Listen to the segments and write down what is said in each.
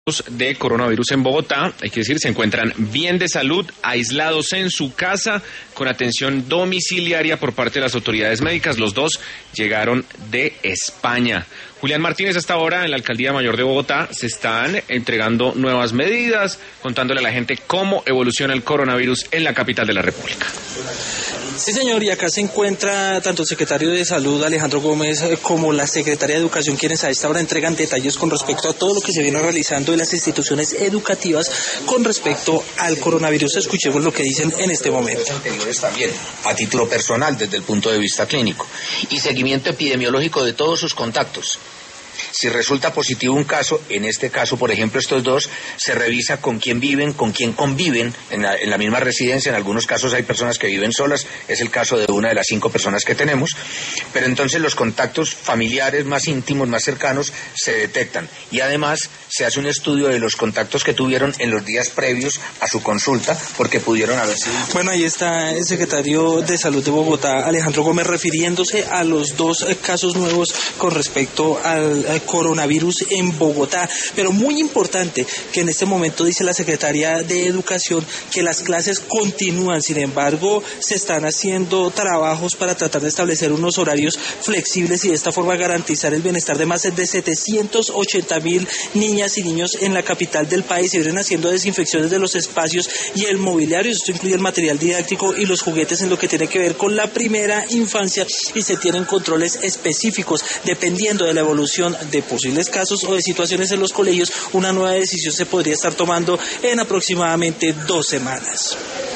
De coronavirus en Bogotá, hay que decir, se encuentran bien de salud, aislados en su casa, con atención domiciliaria por parte de las autoridades médicas. Los dos llegaron de España. Julián Martínez, hasta ahora en la Alcaldía Mayor de Bogotá se están entregando nuevas medidas, contándole a la gente cómo evoluciona el coronavirus en la capital de la República. Sí, señor, y acá se encuentra tanto el secretario de Salud, Alejandro Gómez, como la secretaria de Educación, quienes a esta hora entregan detalles con respecto a todo lo que se viene realizando en las instituciones educativas con respecto al coronavirus. Escuchemos lo que dicen en este momento. Anteriores también, a título personal, desde el punto de vista clínico, y seguimiento epidemiológico de todos sus contactos. Si resulta positivo un caso, en este caso, por ejemplo, estos dos, se revisa con quién viven, con quién conviven en la misma residencia. En algunos casos hay personas que viven solas, es el caso de una de las 5 personas que tenemos, pero entonces los contactos familiares más íntimos, más cercanos, se detectan. Y además se hace un estudio de los contactos que tuvieron en los días previos a su consulta, porque pudieron haber sido... Bueno, ahí está el secretario de Salud de Bogotá, Alejandro Gómez, refiriéndose a los 2 casos nuevos con respecto al coronavirus en Bogotá. Pero muy importante que en este momento dice la secretaria de Educación que las clases continúan, sin embargo se están haciendo trabajos para tratar de establecer unos horarios flexibles y de esta forma garantizar el bienestar de más de 780,000 niñas y niños en la capital del país. Se vienen haciendo desinfecciones de los espacios y el mobiliario, esto incluye el material didáctico y los juguetes en lo que tiene que ver con la primera infancia, y se tienen controles específicos dependiendo de la evolución de posibles casos o de situaciones en los colegios. Una nueva decisión se podría estar tomando en aproximadamente 2 semanas.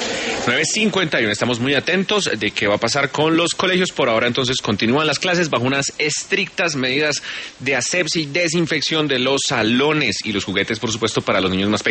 9:51, estamos muy atentos de qué va a pasar con los colegios. Por ahora entonces continúan las clases bajo unas estrictas medidas de asepsia y desinfección de los salones y los juguetes, por supuesto, para los niños más pequeños.